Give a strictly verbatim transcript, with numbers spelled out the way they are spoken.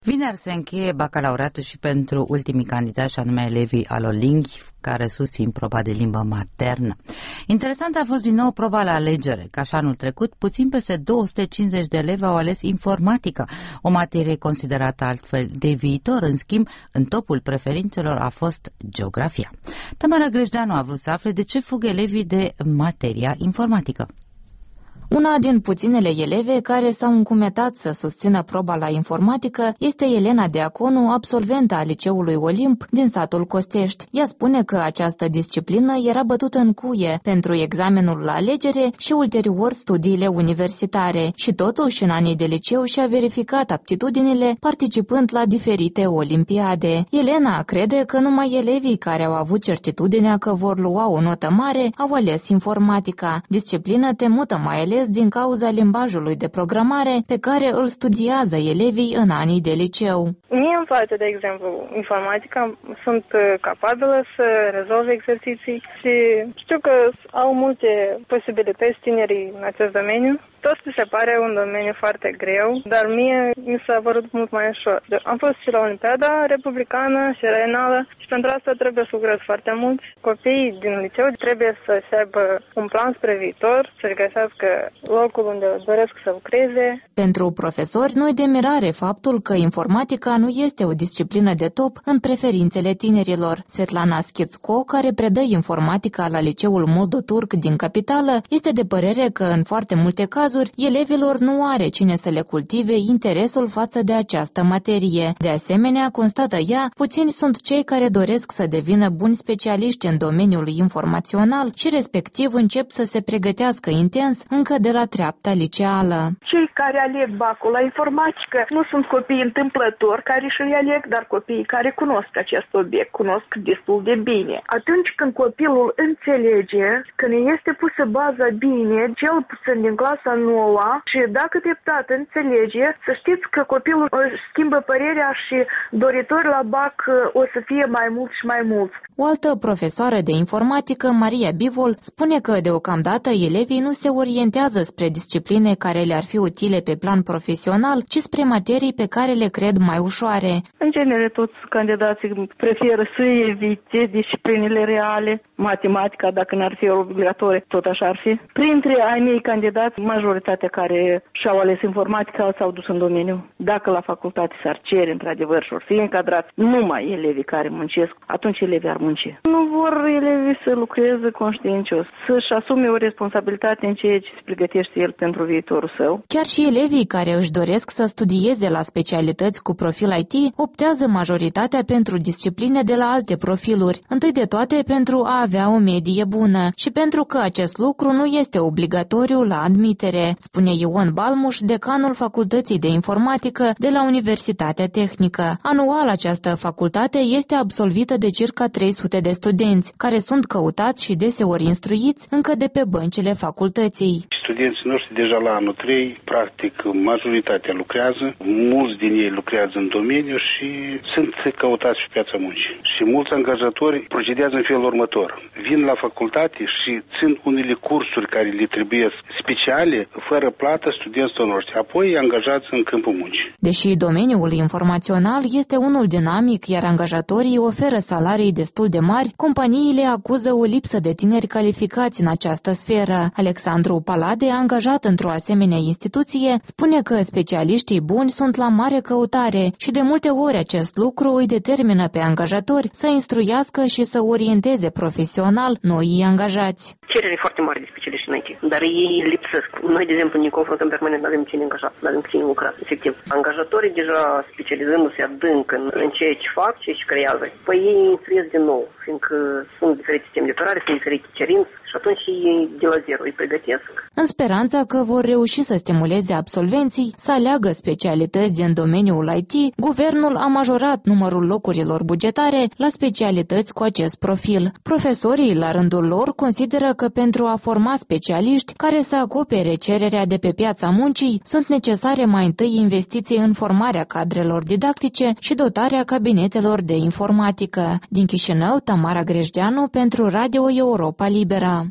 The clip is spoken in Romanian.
Vineri se încheie bacalaureatul și pentru ultimii candidați, și anume elevii alolingvi care susțin proba de limbă maternă. Interesant a fost din nou proba la alegere. Ca și anul trecut, puțin peste două sute cincizeci de elevi au ales informatică, o materie considerată altfel de viitor. În schimb, în topul preferințelor a fost geografia. Tamara Grejdeanu a vrut să afle de ce fug elevii de materia informatică. Una din puținele eleve care s-au încumetat să susțină proba la informatică este Elena Deaconu, absolventă a Liceului Olimp din satul Costești. Ea spune că această disciplină era bătută în cuie pentru examenul la alegere și ulterior studiile universitare și totuși în anii de liceu și-a verificat aptitudinile participând la diferite olimpiade. Elena crede că numai elevii care au avut certitudinea că vor lua o notă mare au ales informatica, disciplină temută mai ales din cauza limbajului de programare pe care îl studiază elevii în anii de liceu. Mie îmi place, de exemplu, informatica, sunt capabilă să rezolv exerciții și știu că au multe posibilități tinerii în acest domeniu. Tot mi se pare un domeniu foarte greu, dar mie mi s-a părut mult mai ușor. Am fost și la Olimpiada Republicană și Regională și pentru asta trebuie să lucrez foarte mult. Copiii din liceu trebuie să-și aibă un plan spre viitor, să-și găsească locul unde doresc să lucreze. Pentru profesori nu e de mirare faptul că informatica nu este o disciplină de top în preferințele tinerilor. Svetlana Schițco, care predă informatica la Liceul Moldoturk din capitală, este de părere că în foarte multe cazuri elevilor nu are cine să le cultive interesul față de această materie. De asemenea, constată ea, puțini sunt cei care doresc să devină buni specialiști în domeniul informațional și respectiv încep să se pregătească intens încă de la treapta liceală. Cei care aleg bacul la informatică nu sunt copii întâmplători care și-l aleg, dar copiii care cunosc acest obiect, cunosc destul de bine. Atunci când copilul înțelege, când este pusă baza bine, cel puțin din clasa noua, și dacă treptat înțelege, să știți că copilul își schimbă părerea și doritori la bac o să fie mai mult și mai mulți. O altă profesoară de informatică, Maria Bivol, spune că deocamdată elevii nu se orientează spre discipline care le-ar fi utile pe plan profesional, ci spre materii pe care le cred mai ușoare. În genere, toți candidații preferă să evite disciplinele reale. Matematica, dacă n-ar fi obligatorie, tot așa ar fi. Printre ai mei candidați, majoritatea care și-au ales informatica s-au dus în domeniu. Dacă la facultate s-ar cere, într-adevăr, și or fi încadrați numai elevii care muncesc, atunci elevii ar munci. Nu vor elevii să lucreze conștiincios, să-și asume o responsabilitate în ceea ce se pregătește el pentru viitorul său. Chiar și elevii care își doresc să studieze la specialități cu profil I T optează majoritatea pentru discipline de la alte profiluri, întâi de toate pentru a avea o medie bună și pentru că acest lucru nu este obligatoriu la admitere, spune Ion Balmuș, decanul Facultății de Informatică de la Universitatea Tehnică. Anual această facultate este absolvită de circa trei sute de studenți, care sunt căutați și deseori instruiți încă de pe băncile facultății. Studenții noștri deja la anul trei, practic majoritatea lucrează, mulți din ei lucrează în domeniu și sunt căutați pe piața muncii. Și mulți angajatori procedează în felul următor. Vin la facultate și țin unele cursuri care le trebuie speciale, fără plată, studenților noștri, apoi angajați în câmpul muncii. Deși domeniul informațional este unul dinamic, iar angajatorii oferă salarii destul de mari, companiile acuză o lipsă de tineri calificați în această sferă. Alexandru Palade, angajat într-o asemenea instituție, spune că specialiștii buni sunt la mare căutare și de multe ori acest lucru îi determină pe angajatori să instruiască și să orienteze profesional noii angajați. Cerere foarte mare de specialiști în I T, dar ei lipsesc. Noi, de exemplu, ne confruntăm permanent, nu avem cine angajat, nu avem cine lucra, efectiv. Angajatorii deja specializându-se adânc în, în ceea ce fac, ceea ce creează, păi ei instruiesc din nou, fiindcă sunt diferite sisteme de operare, sunt diferite cerințe și atunci ei de la zero îi pregătesc. În speranța că vor reuși să stimuleze absolvenții să aleagă specialități din domeniul I T, guvernul a majorat numărul locurilor bugetare la specialități cu acest profil. Profesorii, la rândul lor, consideră că pentru a forma specialiști care să acopere cererea de pe piața muncii, sunt necesare mai întâi investiții în formarea cadrelor didactice și dotarea cabinetelor de informatică. Din Chișinău, Tamara Grejdeanu pentru Radio Europa Liberă.